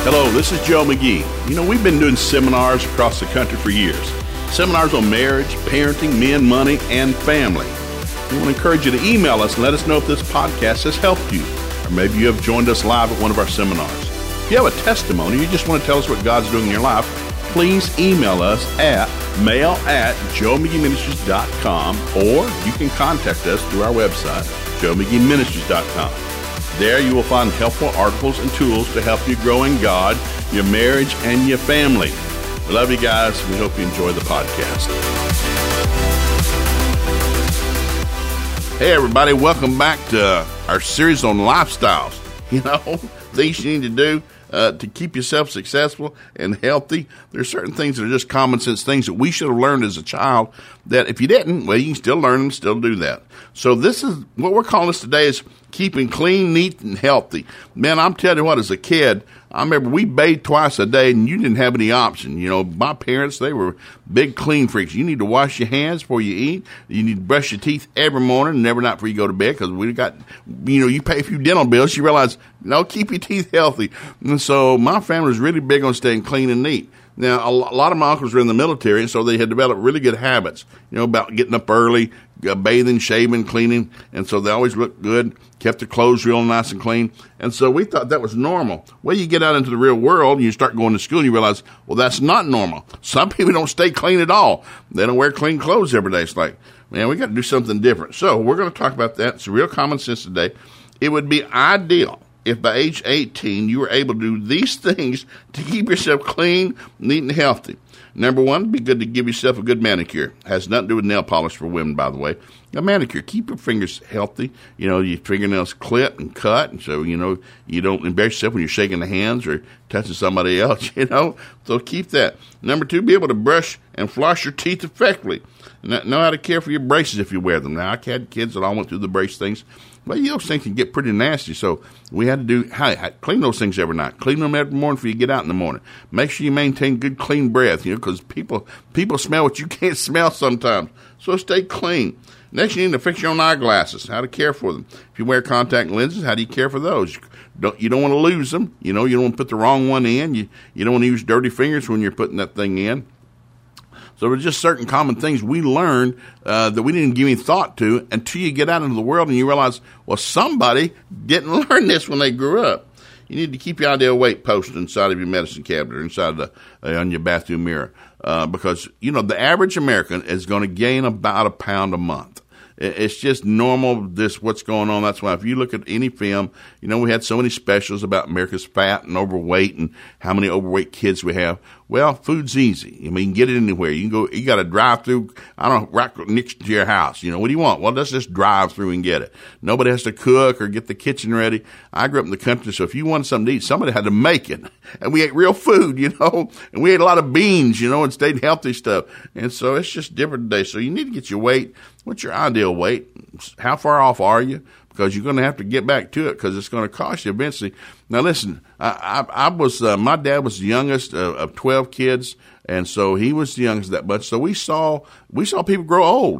Hello, this is Joe McGee. We've been doing seminars across the country for years. Seminars on marriage, parenting, men, money, and family. We want to encourage you to email us and let us know if this podcast has helped you. Or maybe you have joined us live at one of our seminars. If you have a testimony, you just want to tell us what God's doing in your life, please email us at mail@joemcgeeministries.com, or you can contact us through our website, joemcgeeministries.com. There you will find helpful articles and tools to help you grow in God, your marriage, and your family. We love you guys. We hope you enjoy the podcast. Hey, everybody. Welcome back to our series on lifestyles. Things you need to do to keep yourself successful and healthy. There's certain things that are just common sense things that we should have learned as a child that if you didn't, well, you can still learn them, still do that. So this is what we're calling this today is keeping clean, neat, and healthy. Man, I'm telling you what, as a kid, I remember we bathed twice a day, and you didn't have any option. My parents, they were big clean freaks. You need to wash your hands before you eat. You need to brush your teeth every morning and every night before you go to bed, because we got, you pay a few dental bills, you realize, keep your teeth healthy. And so my family was really big on staying clean and neat. Now, a lot of my uncles were in the military, and so they had developed really good habits, about getting up early, bathing, shaving, cleaning, and so they always looked good, kept their clothes real nice and clean, and so we thought that was normal. Well, you get out into the real world, and you start going to school, and you realize, well, that's not normal. Some people don't stay clean at all. They don't wear clean clothes every day. It's like, man, we got to do something different. So we're going to talk about that. It's real common sense today. It would be ideal if by age 18 you were able to do these things to keep yourself clean, neat, and healthy. Number one, it'd be good to give yourself a good manicure. Has nothing to do with nail polish for women, by the way. A manicure, keep your fingers healthy. Your fingernails clip and cut, and so, you don't embarrass yourself when you're shaking the hands or touching somebody else, So keep that. Number two, be able to brush and floss your teeth effectively. Know how to care for your braces if you wear them. Now, I had kids that all went through the brace things. Well, those things can get pretty nasty, so we had to clean those things every night. Clean them every morning before you get out in the morning. Make sure you maintain good, clean breath, because people smell what you can't smell sometimes. So stay clean. Next, you need to fix your own eyeglasses, how to care for them. If you wear contact lenses, how do you care for those? You don't want to lose them. You don't want to put the wrong one in. You don't want to use dirty fingers when you're putting that thing in. So there's just certain common things we learned that we didn't give any thought to until you get out into the world and you realize, well, somebody didn't learn this when they grew up. You need to keep your ideal weight posted inside of your medicine cabinet or inside on your bathroom mirror because, the average American is going to gain about a pound a month. It's just normal, what's going on. That's why if you look at any film, we had so many specials about America's fat and overweight and how many overweight kids we have. Well, food's easy. You can get it anywhere. You can go, you got to drive through, right next to your house. What do you want? Well, let's just drive through and get it. Nobody has to cook or get the kitchen ready. I grew up in the country, so if you wanted something to eat, somebody had to make it. And we ate real food, and we ate a lot of beans, and stayed healthy stuff. And so it's just different today. So you need to get your weight. What's your ideal weight? How far off are you? Because you're going to have to get back to it because it's going to cost you eventually. Now, listen, I was my dad was the youngest of 12 kids, and so he was the youngest of that bunch. So we saw people grow old.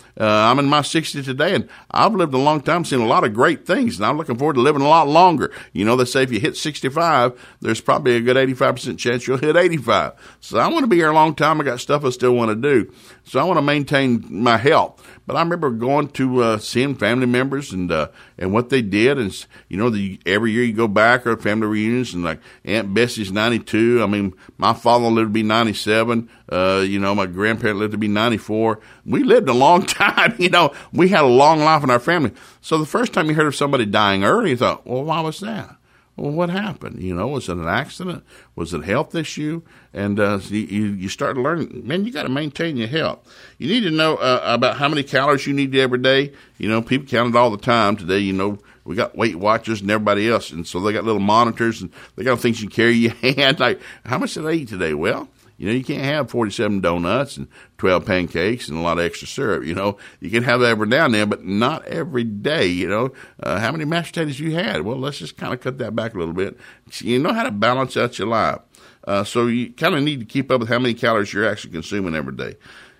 I'm in my 60s today, and I've lived a long time, seen a lot of great things, and I'm looking forward to living a lot longer. They say if you hit 65, there's probably a good 85% chance you'll hit 85. So I want to be here a long time. I got stuff I still want to do, so I want to maintain my health. But I remember going to seeing family members and what they did, and every year you go back or family reunions, and like Aunt Bessie's 92. I mean, my father lived to be 97. My grandparent lived to be 94. We lived a long time. We had a long life in our family. So the first time you heard of somebody dying early, you thought, well, why was that? Well, what happened? Was it an accident? Was it a health issue? And you start learning, man, you got to maintain your health. You need to know about how many calories you need every day. People count it all the time. Today, we got Weight Watchers and everybody else, and so they got little monitors, and they got things you carry in your hand. Like, how much did I eat today? Well, you can't have 47 donuts and 12 pancakes and a lot of extra syrup. You can have that every now and then, but not every day. How many mashed potatoes you had? Well, let's just kind of cut that back a little bit. You know how to balance out your life. So you kind of need to keep up with how many calories you're actually consuming every day.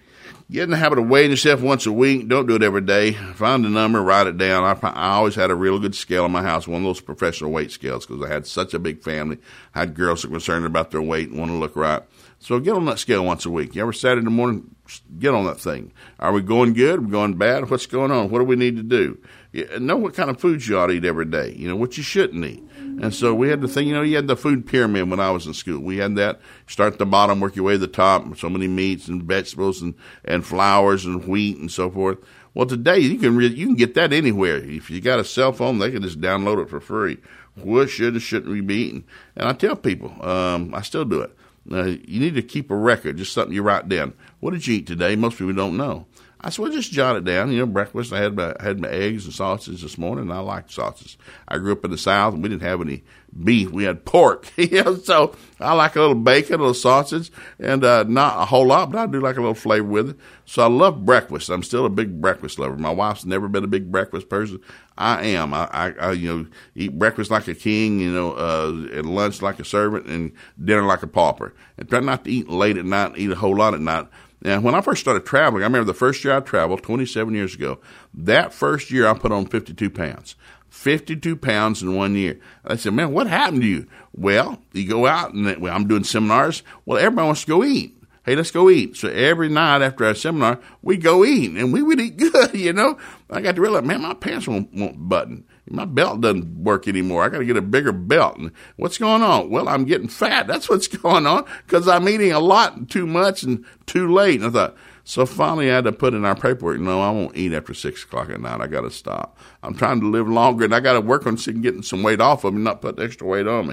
Get in the habit of weighing yourself once a week. Don't do it every day. Find the number, write it down. I always had a real good scale in my house, one of those professional weight scales, because I had such a big family. I had girls that were concerned about their weight and want to look right. So get on that scale once a week. Every Saturday morning, get on that thing. Are we going good? Are we going bad? What's going on? What do we need to do? Know what kind of foods you ought to eat every day. What you shouldn't eat. And so we had the thing, you had the food pyramid when I was in school. We had that. Start at the bottom, work your way to the top. So many meats and vegetables and flours and wheat and so forth. Well, today you can get that anywhere. If you got a cell phone, they can just download it for free. What should and shouldn't we be eating? And I tell people, I still do it. You need to keep a record, just something you write down. What did you eat today? Most people don't know. I said, well, just jot it down. Breakfast, I had my eggs and sausage this morning, and I liked sausage. I grew up in the South, and we didn't have any beef. We had pork. So I like a little bacon, a little sausage, and not a whole lot, but I do like a little flavor with it. So I love breakfast. I'm still a big breakfast lover. My wife's never been a big breakfast person. I am. I eat breakfast like a king, and lunch like a servant, and dinner like a pauper. And try not to eat late at night, eat a whole lot at night. Now, when I first started traveling, I remember the first year I traveled, 27 years ago, that first year I put on 52 pounds. 52 pounds in 1 year. I said, man, what happened to you? Well, you go out, and I'm doing seminars. Well, everybody wants to go eat. Hey, let's go eat. So every night after our seminar, we'd go eat, and we would eat good, I got to realize, man, my pants won't button. My belt doesn't work anymore. I got to get a bigger belt. And what's going on? Well, I'm getting fat. That's what's going on, because I'm eating a lot and too much and too late. And I thought, so finally I had to put in our paperwork, no, I won't eat after 6 o'clock at night. I got to stop. I'm trying to live longer, and I got to work on getting some weight off of me, not put extra weight on me.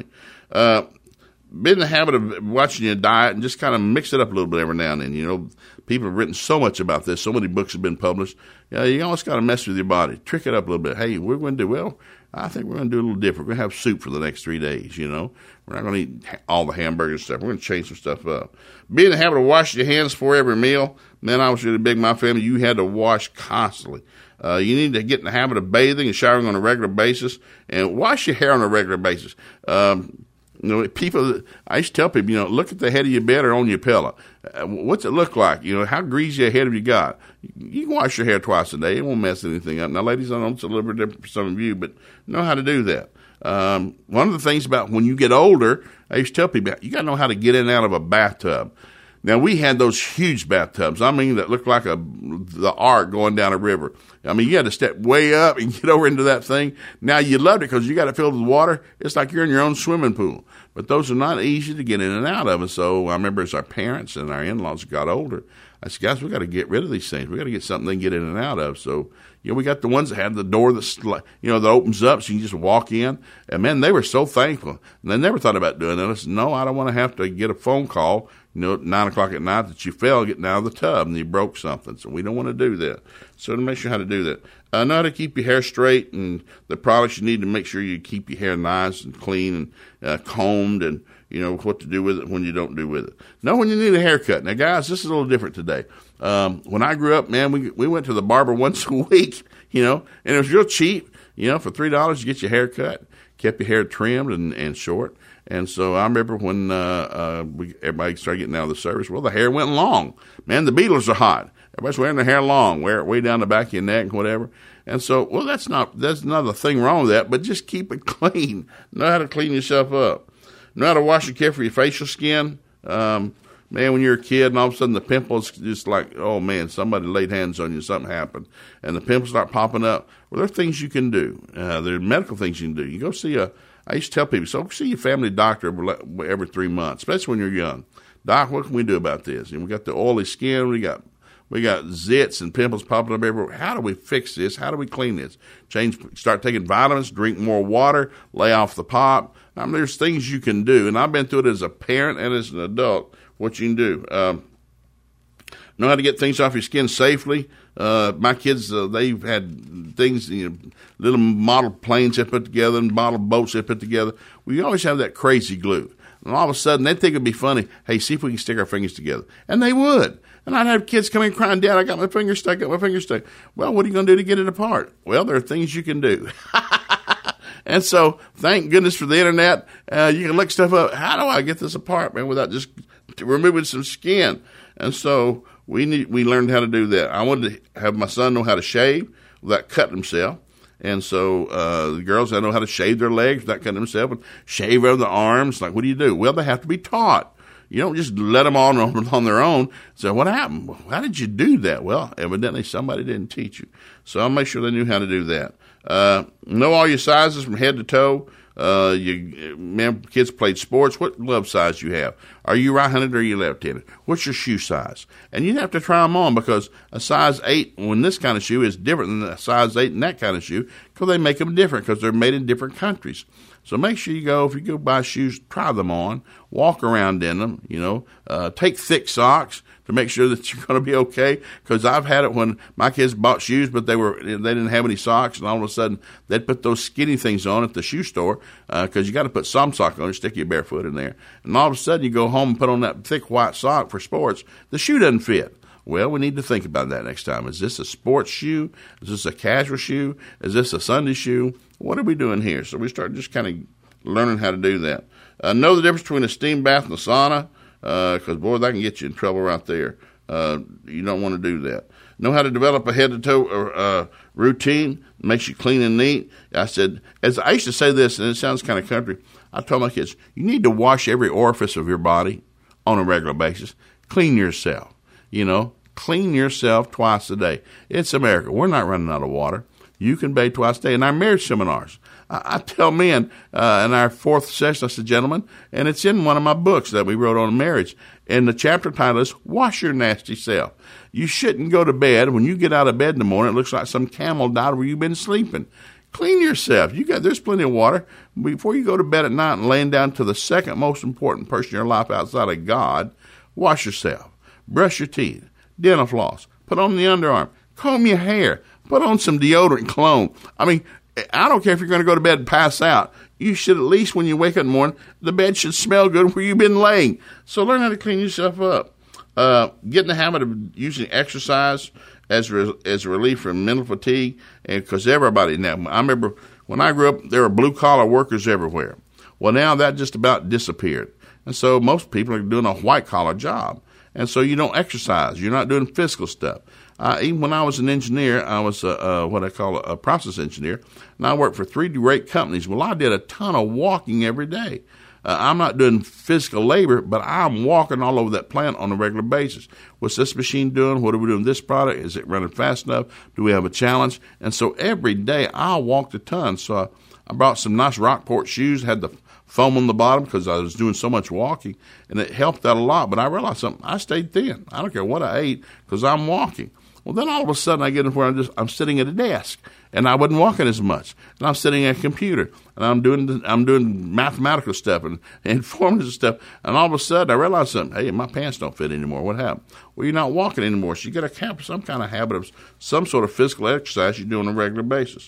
Been in the habit of watching your diet and just kind of mix it up a little bit every now and then. People have written so much about this. So many books have been published. You always got to mess with your body. Trick it up a little bit. Hey, we're going to do, well, I think we're going to do a little different. We're going to have soup for the next 3 days, We're not going to eat all the hamburger stuff. We're going to change some stuff up. Be in the habit of washing your hands before every meal. Man, I was really big in my family. You had to wash constantly. You need to get in the habit of bathing and showering on a regular basis, and wash your hair on a regular basis. People, I used to tell people, look at the head of your bed or on your pillow. What's it look like? How greasy a head have you got? You can wash your hair twice a day. It won't mess anything up. Now, ladies, I know it's a little bit different for some of you, but know how to do that. One of the things about when you get older, I used to tell people, you got to know how to get in and out of a bathtub. Now, we had those huge bathtubs. I mean, that looked like the ark going down a river. I mean, you had to step way up and get over into that thing. Now, you loved it because you got it filled with water. It's like you're in your own swimming pool. But those are not easy to get in and out of. And so I remember as our parents and our in-laws got older, I said, guys, we got to get rid of these things. We got to get something they can get in and out of. So, we got the ones that had the door that opens up so you can just walk in. And, man, they were so thankful. And they never thought about doing that. I said, no, I don't want to have to get a phone call, at 9 o'clock at night that you fell getting out of the tub and you broke something. So we don't want to do that. So to make sure how to do that. Know how to keep your hair straight and the products you need to make sure you keep your hair nice and clean and combed and, what to do with it when you don't do with it. Know when you need a haircut. Now, guys, this is a little different today. When I grew up, man, we went to the barber once a week, and it was real cheap. For $3 you get your hair cut, kept your hair trimmed and short. And so I remember when everybody started getting out of the service, well, the hair went long. Man, the Beatles are hot. Everybody's wearing their hair long, wear it way down the back of your neck and whatever. And so, well, there's not a thing wrong with that, but just keep it clean. Know how to clean yourself up. Know how to wash and care for your facial skin. Man, when you're a kid and all of a sudden the pimples just like, oh man, somebody laid hands on you, something happened, and the pimples start popping up. Well, there are things you can do. There are medical things you can do. You go see I used to tell people, so see your family doctor every 3 months, especially when you're young. Doc, what can we do about this? And we got the oily skin, we got zits and pimples popping up everywhere. How do we fix this? How do we clean this? Start taking vitamins, drink more water, lay off the pop. I mean, there's things you can do, and I've been through it as a parent and as an adult, what you can do. Know how to get things off your skin safely. My kids, they've had things, little model planes they put together and model boats they put together. We always have that crazy glue. And all of a sudden, they think it'd be funny, hey, see if we can stick our fingers together. And they would. And I'd have kids come in crying, Dad, I got my finger stuck, Well, what are you going to do to get it apart? Well, there are things you can do. And so, thank goodness for the internet. You can look stuff up. How do I get this apart, man, without just removing some skin? And so, we learned how to do that. I wanted to have my son know how to shave without cutting himself. And so the girls, I know how to shave their legs without cutting themselves, and shave over the arms. Like, what do you do? Well, they have to be taught. You don't just let them on their own. So what happened? How did you do that? Well, evidently somebody didn't teach you. So I'll make sure they knew how to do that. Know all your sizes from head to toe. Kids played sports. What glove size you have? Are you right-handed or are you left-handed? What's your shoe size? And you have to try them on, because a size 8 when this kind of shoe is different than a size 8 in that kind of shoe, because they make them different because they're made in different countries. So make sure if you go buy shoes, try them on, walk around in them, take thick socks to make sure that you're going to be okay. Because I've had it when my kids bought shoes, but they didn't have any socks, and all of a sudden they'd put those skinny things on at the shoe store, because you got to put some sock on, stick your barefoot in there. And all of a sudden you go home and put on that thick white sock for sports, the shoe doesn't fit. Well, we need to think about that next time. Is this a sports shoe? Is this a casual shoe? Is this a Sunday shoe? What are we doing here? So we start just kind of learning how to do that. Know the difference between a steam bath and a sauna, because, boy, that can get you in trouble right there. You don't want to do that. Know how to develop a head-to-toe routine, makes you clean and neat. I used to say this, and it sounds kind of country. I told my kids, you need to wash every orifice of your body on a regular basis. Clean yourself. Clean yourself twice a day. It's America. We're not running out of water. You can bathe twice a day. In our marriage seminars, I tell men in our 4th session, I said, gentlemen, and it's in one of my books that we wrote on marriage, and the chapter title is Wash Your Nasty Self. You shouldn't go to bed. When you get out of bed in the morning, it looks like some camel died where you've been sleeping. Clean yourself. There's plenty of water. Before you go to bed at night and laying down to the second most important person in your life outside of God, wash yourself. Brush your teeth. Dental floss. Put on the underarm. Comb your hair. Put on some deodorant and cologne. I mean, I don't care if you're going to go to bed and pass out. You should, at least when you wake up in the morning, the bed should smell good where you've been laying. So learn how to clean yourself up. Get in the habit of using exercise as a relief from mental fatigue, and because everybody now, I remember when I grew up, there were blue-collar workers everywhere. Well, now that just about disappeared. And so most people are doing a white-collar job. And so you don't exercise. You're not doing physical stuff. Even when I was an engineer, I was what I call a process engineer, and I worked for 3 great companies. Well, I did a ton of walking every day. I'm not doing physical labor, but I'm walking all over that plant on a regular basis. What's this machine doing? What are we doing with this product? Is it running fast enough? Do we have a challenge? And so every day I walked a ton. So I brought some nice Rockport shoes, had the foam on the bottom because I was doing so much walking, and it helped out a lot. But I realized something. I stayed thin. I don't care what I ate because I'm walking. Well, then all of a sudden I get to where I'm sitting at a desk, and I wasn't walking as much. And I'm sitting at a computer, and I'm doing mathematical stuff and informative stuff. And all of a sudden I realize something. Hey, my pants don't fit anymore. What happened? Well, you're not walking anymore, so you got to have some kind of habit of some sort of physical exercise you do on a regular basis.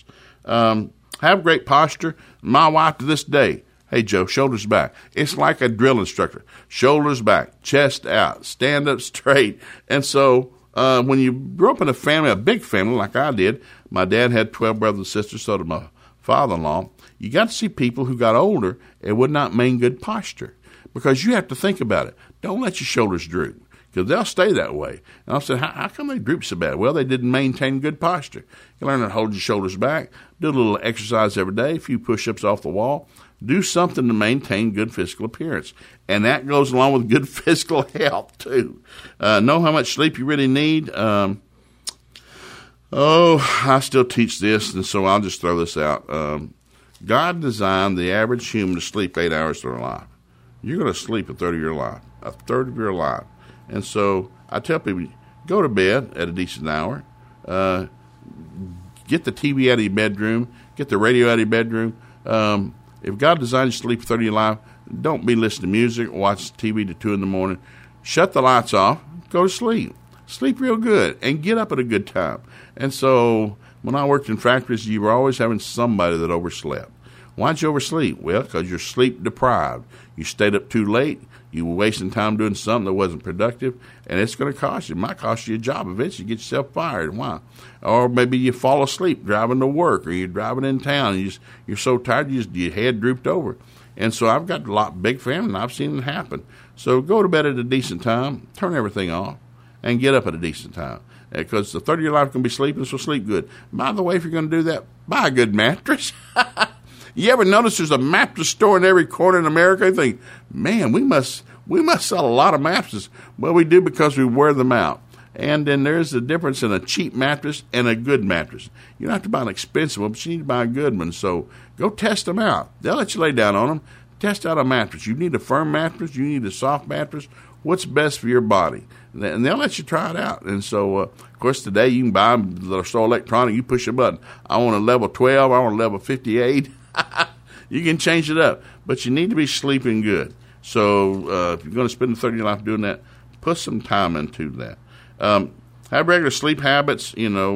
Have great posture. My wife to this day, hey, Joe, shoulders back. It's like a drill instructor. Shoulders back, chest out, stand up straight. And so when you grew up in a family, a big family like I did, my dad had 12 brothers and sisters, so did my father-in-law, you got to see people who got older and would not maintain good posture, because you have to think about it. Don't let your shoulders droop, because they'll stay that way. And I said, how come they droop so bad? Well, they didn't maintain good posture. You learn how to hold your shoulders back, do a little exercise every day, a few push-ups off the wall, do something to maintain good physical appearance. And that goes along with good physical health, too. Know how much sleep you really need. I still teach this, and so I'll just throw this out. God designed the average human to sleep 8 hours of their life. You're going to sleep a third of your life. And so I tell people, go to bed at a decent hour. Get the TV out of your bedroom. Get the radio out of your bedroom. If God designed you to sleep a third of your life, don't be listening to music, watch TV to 2 in the morning. Shut the lights off. Go to sleep. Sleep real good and get up at a good time. And so when I worked in factories, you were always having somebody that overslept. Why'd you oversleep? Well, because you're sleep deprived. You stayed up too late. You were wasting time doing something that wasn't productive, and it's going to cost you. It might cost you a job eventually. You get yourself fired. Why? Or maybe you fall asleep driving to work, or you're driving in town, and you're so tired your head drooped over. And so I've got big family, and I've seen it happen. So go to bed at a decent time, turn everything off, and get up at a decent time. Because the 30 of your life can be sleeping, so sleep good. By the way, if you're going to do that, buy a good mattress. You ever notice there's a mattress store in every corner in America? You think, man, we must sell a lot of mattresses. Well, we do because we wear them out. And then there's a difference in a cheap mattress and a good mattress. You don't have to buy an expensive one, but you need to buy a good one. So go test them out. They'll let you lay down on them. Test out a mattress. You need a firm mattress. You need a soft mattress. What's best for your body? And they'll let you try it out. And so, of course, today you can buy them, they're so electronic, you push a button. I want a level 12. I want a level 58. You can change it up. But you need to be sleeping good. So if you're going to spend the 30 of your life doing that, put some time into that. Have regular sleep habits.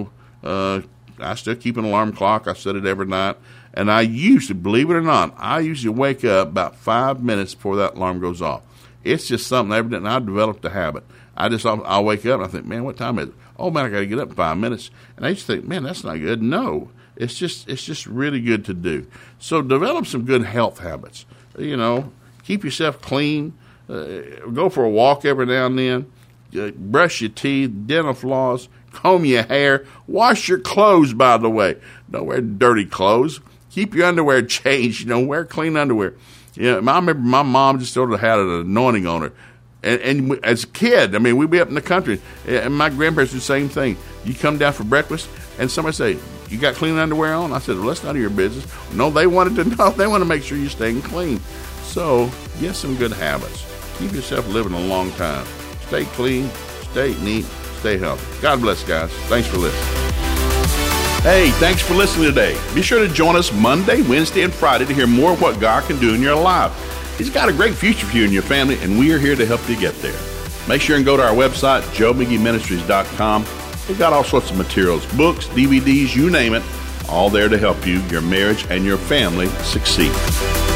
I still keep an alarm clock. I set it every night. And I usually, believe it or not, I usually wake up about 5 minutes before that alarm goes off. It's just something every day, and I developed a habit. I'll wake up and I think, man, what time is it? Oh man, I got to get up in 5 minutes. And I used to think, man, that's not good. No, it's just really good to do. So develop some good health habits. Keep yourself clean. Go for a walk every now and then. Brush your teeth, dental floss, comb your hair, wash your clothes, by the way. Don't wear dirty clothes. Keep your underwear changed. Wear clean underwear. I remember my mom just sort of had an anointing on her. And as a kid, we'd be up in the country, and my grandparents did the same thing. You come down for breakfast, and somebody say, you got clean underwear on? I said, well, that's none of your business. No, they wanted to know. They want to make sure you're staying clean. So get some good habits. Keep yourself living a long time. Stay clean, stay neat, stay healthy. God bless, guys. Thanks for listening. Hey, thanks for listening today. Be sure to join us Monday, Wednesday, and Friday to hear more of what God can do in your life. He's got a great future for you and your family, and we are here to help you get there. Make sure and go to our website, joemcgeeministries.com. We've got all sorts of materials, books, DVDs, you name it, all there to help you, your marriage, and your family succeed.